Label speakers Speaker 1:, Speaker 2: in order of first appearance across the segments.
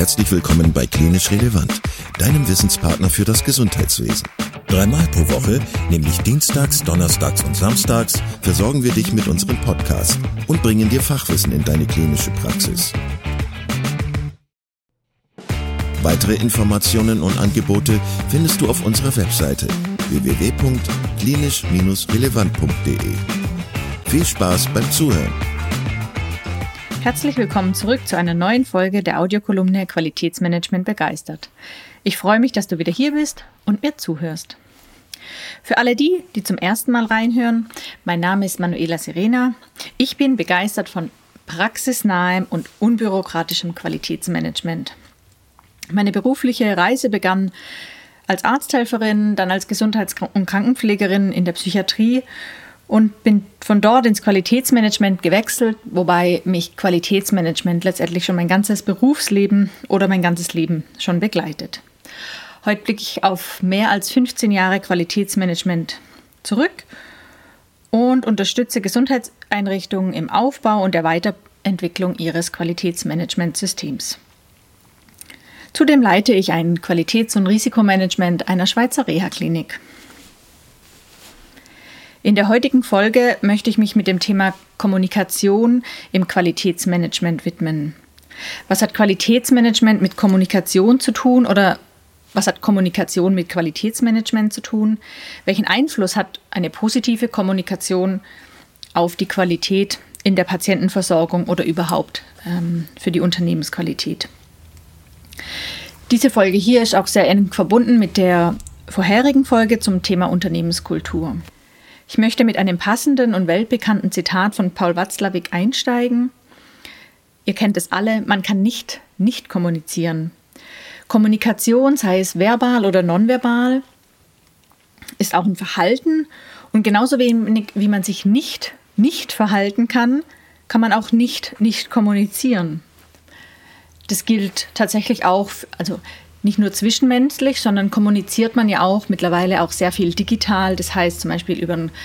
Speaker 1: Herzlich willkommen bei Klinisch Relevant, deinem Wissenspartner für das Gesundheitswesen. 3-mal pro Woche, nämlich dienstags, donnerstags und samstags, versorgen wir dich mit unserem Podcast und bringen dir Fachwissen in deine klinische Praxis. Weitere Informationen und Angebote findest du auf unserer Webseite www.klinisch-relevant.de. Viel Spaß beim Zuhören!
Speaker 2: Herzlich willkommen zurück zu einer neuen Folge der Audiokolumne Qualitätsmanagement begeistert. Ich freue mich, dass du wieder hier bist und mir zuhörst. Für alle die zum ersten Mal reinhören, mein Name ist Manuela Serena. Ich bin begeistert von praxisnahem und unbürokratischem Qualitätsmanagement. Meine berufliche Reise begann als Arzthelferin, dann als Gesundheits- und Krankenpflegerin in der Psychiatrie und bin von dort ins Qualitätsmanagement gewechselt, wobei mich Qualitätsmanagement letztendlich schon mein ganzes Berufsleben oder mein ganzes Leben schon begleitet. Heute blicke ich auf mehr als 15 Jahre Qualitätsmanagement zurück und unterstütze Gesundheitseinrichtungen im Aufbau und der Weiterentwicklung ihres Qualitätsmanagementsystems. Zudem leite ich ein Qualitäts- und Risikomanagement einer Schweizer Reha-Klinik. In der heutigen Folge möchte ich mich mit dem Thema Kommunikation im Qualitätsmanagement widmen. Was hat Qualitätsmanagement mit Kommunikation zu tun oder was hat Kommunikation mit Qualitätsmanagement zu tun? Welchen Einfluss hat eine positive Kommunikation auf die Qualität in der Patientenversorgung oder überhaupt für die Unternehmensqualität? Diese Folge hier ist auch sehr eng verbunden mit der vorherigen Folge zum Thema Unternehmenskultur. Ich möchte mit einem passenden und weltbekannten Zitat von Paul Watzlawick einsteigen. Ihr kennt es alle, man kann nicht kommunizieren. Kommunikation, sei es verbal oder nonverbal, ist auch ein Verhalten. Und genauso wenig wie man sich nicht verhalten kann, kann man auch nicht kommunizieren. Das gilt tatsächlich auch, also nicht nur zwischenmenschlich, sondern kommuniziert man ja auch mittlerweile auch sehr viel digital. Das heißt zum Beispiel über ein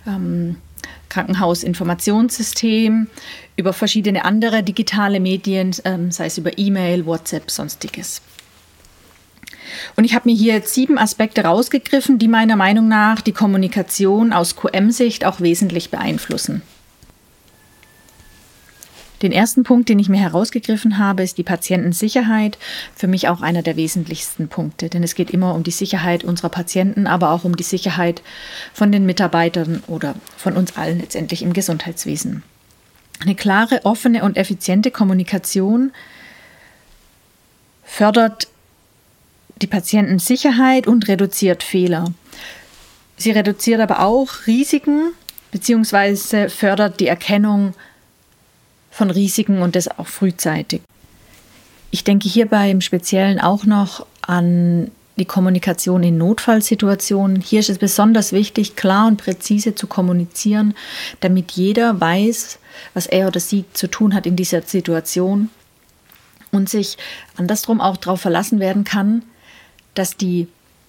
Speaker 2: Krankenhausinformationssystem, über verschiedene andere digitale Medien, sei es über E-Mail, WhatsApp, sonstiges. Und ich habe mir hier jetzt 7 Aspekte rausgegriffen, die meiner Meinung nach die Kommunikation aus QM-Sicht auch wesentlich beeinflussen. Den ersten Punkt, den ich mir herausgegriffen habe, ist die Patientensicherheit. Für mich auch einer der wesentlichsten Punkte, denn es geht immer um die Sicherheit unserer Patienten, aber auch um die Sicherheit von den Mitarbeitern oder von uns allen letztendlich im Gesundheitswesen. Eine klare, offene und effiziente Kommunikation fördert die Patientensicherheit und reduziert Fehler. Sie reduziert aber auch Risiken bzw. fördert die Erkennung von Risiken und das auch frühzeitig. Ich denke hierbei im Speziellen auch noch an die Kommunikation in Notfallsituationen. Hier ist es besonders wichtig, klar und präzise zu kommunizieren, damit jeder weiß, was er oder sie zu tun hat in dieser Situation und sich andersrum auch darauf verlassen werden kann, dass die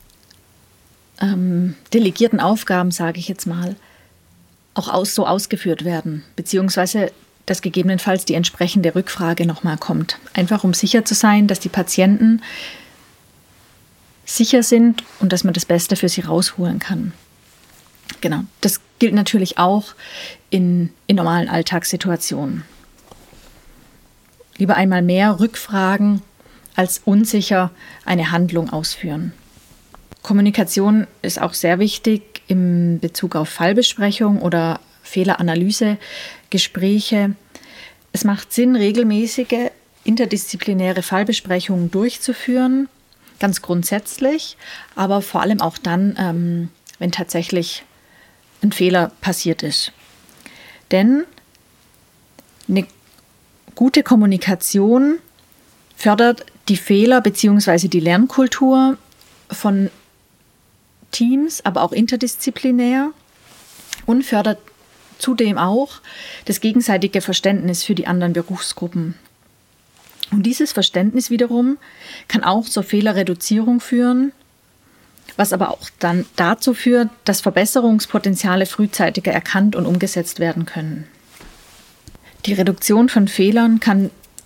Speaker 2: delegierten Aufgaben, sage ich jetzt mal, auch so ausgeführt werden, beziehungsweise dass gegebenenfalls die entsprechende Rückfrage nochmal kommt. Einfach um sicher zu sein, dass die Patienten sicher sind und dass man das Beste für sie rausholen kann. Genau, das gilt natürlich auch in normalen Alltagssituationen. Lieber einmal mehr rückfragen, als unsicher eine Handlung ausführen. Kommunikation ist auch sehr wichtig in Bezug auf Fallbesprechung oder Fehleranalyse, Gespräche. Es macht Sinn, regelmäßige interdisziplinäre Fallbesprechungen durchzuführen, ganz grundsätzlich, aber vor allem auch dann, wenn tatsächlich ein Fehler passiert ist. Denn eine gute Kommunikation fördert die Fehler bzw. die Lernkultur von Teams, aber auch interdisziplinär und fördert zudem auch das gegenseitige Verständnis für die anderen Berufsgruppen. Und dieses Verständnis wiederum kann auch zur Fehlerreduzierung führen, was aber auch dann dazu führt, dass Verbesserungspotenziale frühzeitiger erkannt und umgesetzt werden können. Die Reduktion von Fehlern kann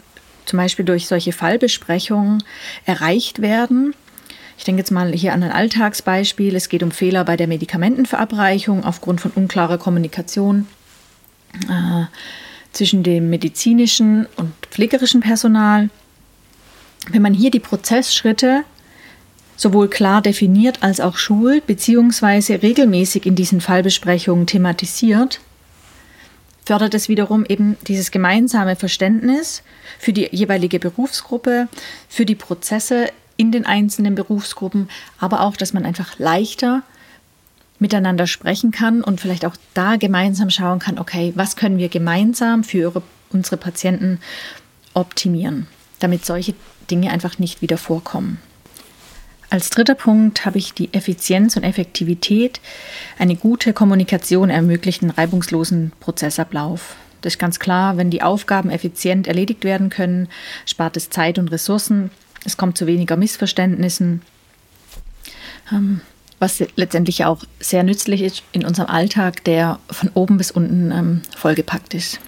Speaker 2: zum Beispiel durch solche Fallbesprechungen erreicht werden. Ich denke jetzt mal hier an ein Alltagsbeispiel. Es geht um Fehler bei der Medikamentenverabreichung aufgrund von unklarer Kommunikation zwischen dem medizinischen und pflegerischen Personal. Wenn man hier die Prozessschritte sowohl klar definiert als auch schult, beziehungsweise regelmäßig in diesen Fallbesprechungen thematisiert, fördert es wiederum eben dieses gemeinsame Verständnis für die jeweilige Berufsgruppe, für die Prozesse in den einzelnen Berufsgruppen, aber auch, dass man einfach leichter miteinander sprechen kann und vielleicht auch da gemeinsam schauen kann, okay, was können wir gemeinsam für unsere Patienten optimieren, damit solche Dinge einfach nicht wieder vorkommen. Als dritter Punkt habe ich die Effizienz und Effektivität. Eine gute Kommunikation ermöglicht einen reibungslosen Prozessablauf. Das ist ganz klar, wenn die Aufgaben effizient erledigt werden können, spart es Zeit und Ressourcen, es kommt zu weniger Missverständnissen, was letztendlich auch sehr nützlich ist in unserem Alltag, der von oben bis unten vollgepackt ist.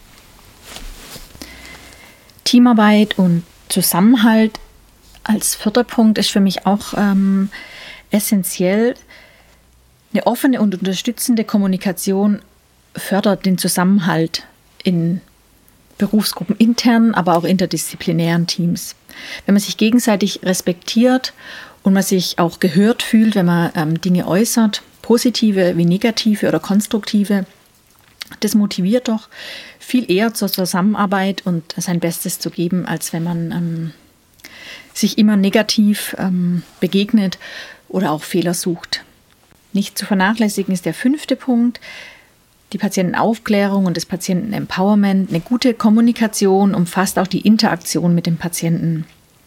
Speaker 2: Teamarbeit und Zusammenhalt als vierter Punkt ist für mich auch essentiell. Eine offene und unterstützende Kommunikation fördert den Zusammenhalt in Berufsgruppen intern, aber auch interdisziplinären Teams. Wenn man sich gegenseitig respektiert und man sich auch gehört fühlt, wenn man Dinge äußert, positive wie negative oder konstruktive, das motiviert doch viel eher zur Zusammenarbeit und sein Bestes zu geben, als wenn man sich immer negativ begegnet oder auch Fehler sucht. Nicht zu vernachlässigen ist der 5. Punkt, die Patientenaufklärung und das Patientenempowerment. Eine gute Kommunikation umfasst auch die Interaktion mit dem Patienten.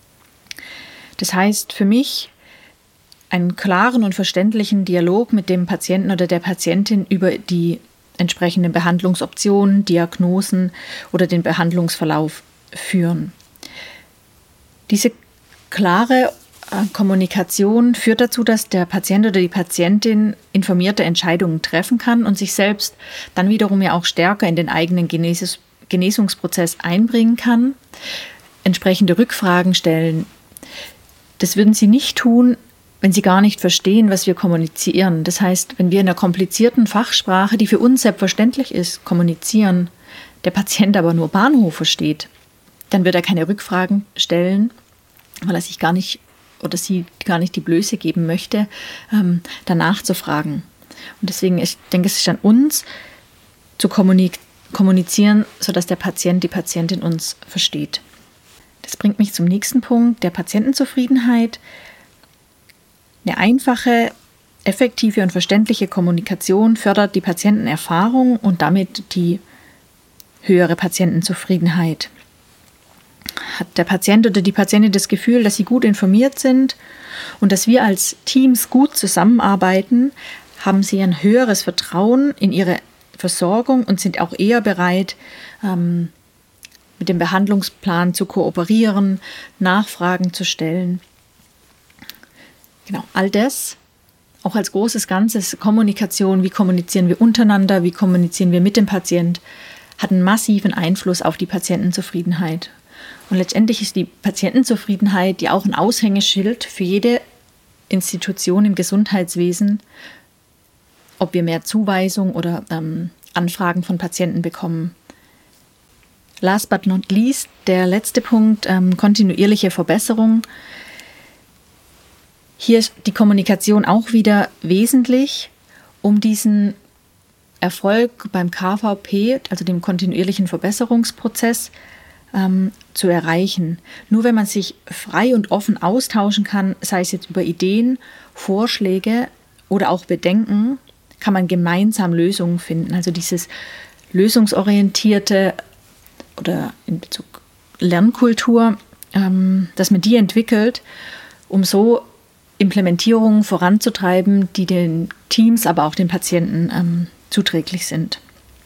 Speaker 2: Das heißt für mich, einen klaren und verständlichen Dialog mit dem Patienten oder der Patientin über die entsprechenden Behandlungsoptionen, Diagnosen oder den Behandlungsverlauf führen. Diese klare Kommunikation führt dazu, dass der Patient oder die Patientin informierte Entscheidungen treffen kann und sich selbst dann wiederum ja auch stärker in den eigenen Genesungsprozess einbringen kann, entsprechende Rückfragen stellen. Das würden sie nicht tun, wenn sie gar nicht verstehen, was wir kommunizieren. Das heißt, wenn wir in einer komplizierten Fachsprache, die für uns selbstverständlich ist, kommunizieren, der Patient aber nur Bahnhof versteht, dann wird er keine Rückfragen stellen, weil er sich gar nicht oder sie gar nicht die Blöße geben möchte, danach zu fragen. Und deswegen, ich denke, es ist an uns zu kommunizieren, sodass der Patient, die Patientin uns versteht. Das bringt mich zum nächsten Punkt, der Patientenzufriedenheit. Eine einfache, effektive und verständliche Kommunikation fördert die Patientenerfahrung und damit die höhere Patientenzufriedenheit. Hat der Patient oder die Patientin das Gefühl, dass sie gut informiert sind und dass wir als Teams gut zusammenarbeiten, haben sie ein höheres Vertrauen in ihre Versorgung und sind auch eher bereit, mit dem Behandlungsplan zu kooperieren, Nachfragen zu stellen. Genau, all das, auch als großes Ganzes, Kommunikation, wie kommunizieren wir untereinander, wie kommunizieren wir mit dem Patient, hat einen massiven Einfluss auf die Patientenzufriedenheit. Und letztendlich ist die Patientenzufriedenheit ja auch ein Aushängeschild für jede Institution im Gesundheitswesen, ob wir mehr Zuweisung oder Anfragen von Patienten bekommen. Last but not least, der letzte Punkt, kontinuierliche Verbesserung. Hier ist die Kommunikation auch wieder wesentlich, um diesen Erfolg beim KVP, also dem kontinuierlichen Verbesserungsprozess, zu erreichen. Nur wenn man sich frei und offen austauschen kann, sei es jetzt über Ideen, Vorschläge oder auch Bedenken, kann man gemeinsam Lösungen finden. Also dieses lösungsorientierte oder in Bezug Lernkultur, dass man die entwickelt, um so Implementierungen voranzutreiben, die den Teams, aber auch den Patienten zuträglich sind.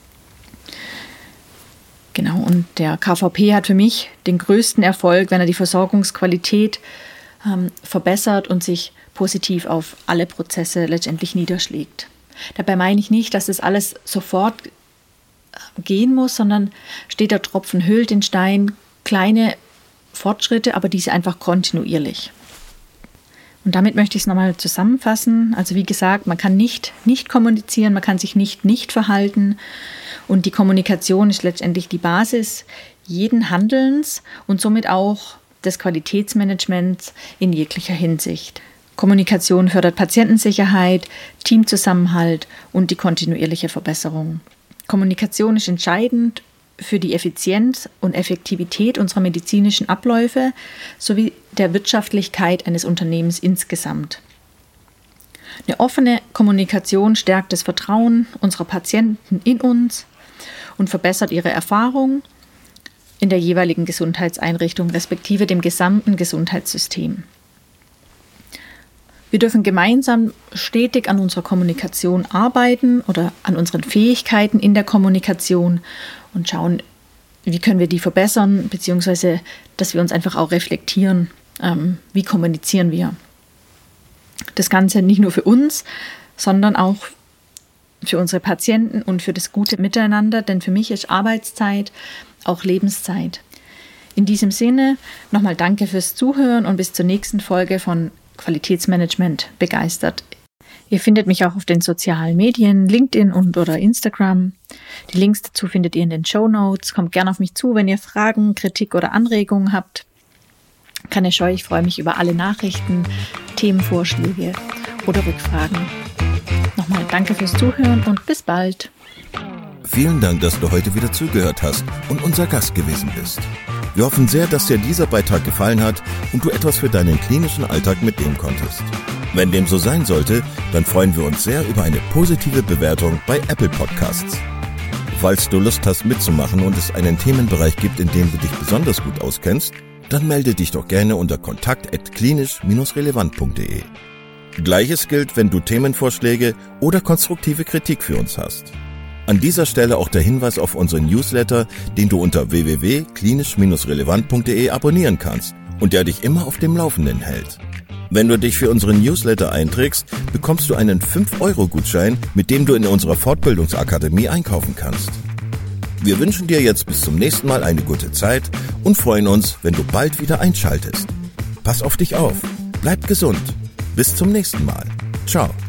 Speaker 2: Genau, und der KVP hat für mich den größten Erfolg, wenn er die Versorgungsqualität verbessert und sich positiv auf alle Prozesse letztendlich niederschlägt. Dabei meine ich nicht, dass das alles sofort gehen muss, sondern steht der Tropfen höhlt den Stein, kleine Fortschritte, aber diese einfach kontinuierlich. Und damit möchte ich es nochmal zusammenfassen. Also wie gesagt, man kann nicht kommunizieren, man kann sich nicht verhalten. Und die Kommunikation ist letztendlich die Basis jeden Handelns und somit auch des Qualitätsmanagements in jeglicher Hinsicht. Kommunikation fördert Patientensicherheit, Teamzusammenhalt und die kontinuierliche Verbesserung. Kommunikation ist entscheidend für die Effizienz und Effektivität unserer medizinischen Abläufe sowie der Wirtschaftlichkeit eines Unternehmens insgesamt. Eine offene Kommunikation stärkt das Vertrauen unserer Patienten in uns und verbessert ihre Erfahrung in der jeweiligen Gesundheitseinrichtung respektive dem gesamten Gesundheitssystem. Wir dürfen gemeinsam stetig an unserer Kommunikation arbeiten oder an unseren Fähigkeiten in der Kommunikation und schauen, wie können wir die verbessern, beziehungsweise dass wir uns einfach auch reflektieren, wie kommunizieren wir. Das Ganze nicht nur für uns, sondern auch für unsere Patienten und für das gute Miteinander, denn für mich ist Arbeitszeit auch Lebenszeit. In diesem Sinne nochmal danke fürs Zuhören und bis zur nächsten Folge von Qualitätsmanagement begeistert. Ihr findet mich auch auf den sozialen Medien, LinkedIn oder Instagram. Die Links dazu findet ihr in den Shownotes. Kommt gerne auf mich zu, wenn ihr Fragen, Kritik oder Anregungen habt. Keine Scheu, ich freue mich über alle Nachrichten, Themenvorschläge oder Rückfragen. Nochmal danke fürs Zuhören und bis bald.
Speaker 1: Vielen Dank, dass du heute wieder zugehört hast und unser Gast gewesen bist. Wir hoffen sehr, dass dir dieser Beitrag gefallen hat und du etwas für deinen klinischen Alltag mitnehmen konntest. Wenn dem so sein sollte, dann freuen wir uns sehr über eine positive Bewertung bei Apple Podcasts. Falls du Lust hast mitzumachen und es einen Themenbereich gibt, in dem du dich besonders gut auskennst, dann melde dich doch gerne unter kontakt@klinisch-relevant.de. Gleiches gilt, wenn du Themenvorschläge oder konstruktive Kritik für uns hast. An dieser Stelle auch der Hinweis auf unseren Newsletter, den du unter www.klinisch-relevant.de abonnieren kannst und der dich immer auf dem Laufenden hält. Wenn du dich für unseren Newsletter einträgst, bekommst du einen 5-Euro-Gutschein, mit dem du in unserer Fortbildungsakademie einkaufen kannst. Wir wünschen dir jetzt bis zum nächsten Mal eine gute Zeit und freuen uns, wenn du bald wieder einschaltest. Pass auf dich auf, bleib gesund. Bis zum nächsten Mal. Ciao.